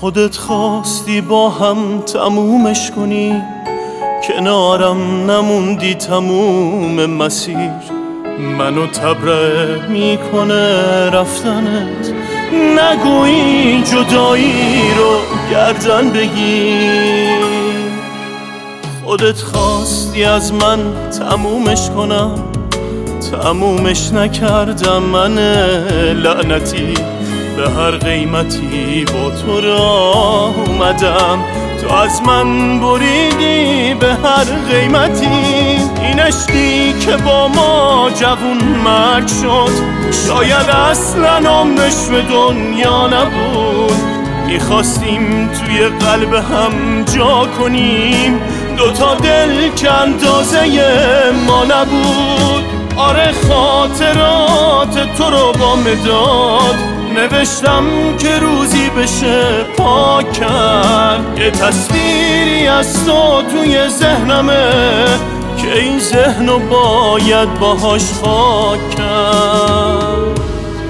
خودت خواستی با هم تمومش کنی، کنارم نموندی تموم مسیر. منو تبرئه میکنه رفتنت، نگویی جدایی رو گردن بگیر. خودت خواستی از من تمومش کنم، تمومش نکردم من لعنتی. به هر قیمتی با تو راه اومدم، تو از من بریدی به هر قیمتی. این عشقی که با ما جوون مرگ شد، شاید اصلا عمرش به دنیا نبود. میخواستیم توی قلب هم جا کنیم، دوتا دل که اندازه ما نبود. آره خاطرات تو رو با مداد نوشتم که روزی بشه پاک کرد. یه تصویری از تو توی ذهنمه که این ذهنو باید باهاش خاک کرد.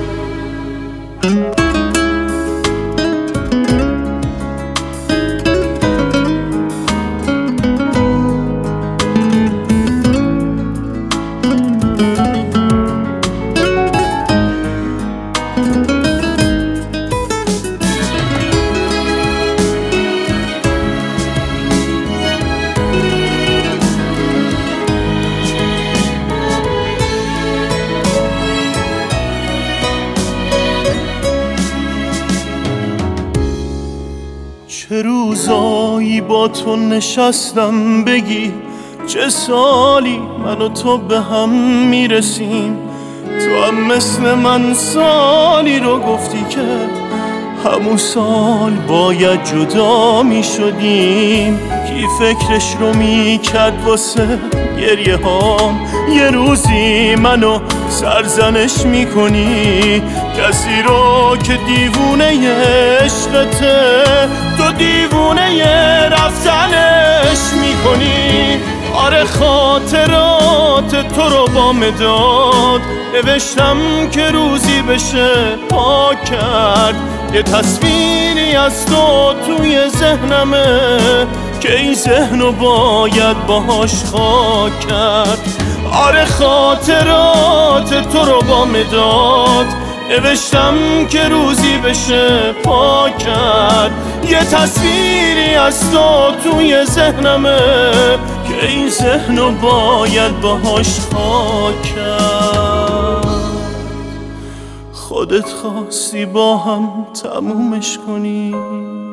چه روزایی با تو نشستم بگی، چه سالی من و تو به هم میرسیم. تو هم مثل من سالی رو گفتی که همون سال باید جدا میشدیم. کی فکرش رو میکرد واسه گریه هام، یه روزی منو سرزنش میکنی. کسی رو که دیوونه عشقته، تو دیوونه رفتنش میکنی. آره خاطرات تو رو با مداد نوشتم که روزی بشه پاک کرد. یه تصویری از تو توی ذهنمه که این ذهنو باید باهاش خاک کرد. آره خاطرات تو رو با مداد نوشتم که روزی بشه پاک کرد. یه تصویری از تو توی ذهنمه که این ذهنو باید باهاش خاک کرد. خودت خواستی با هم تمومش کنی،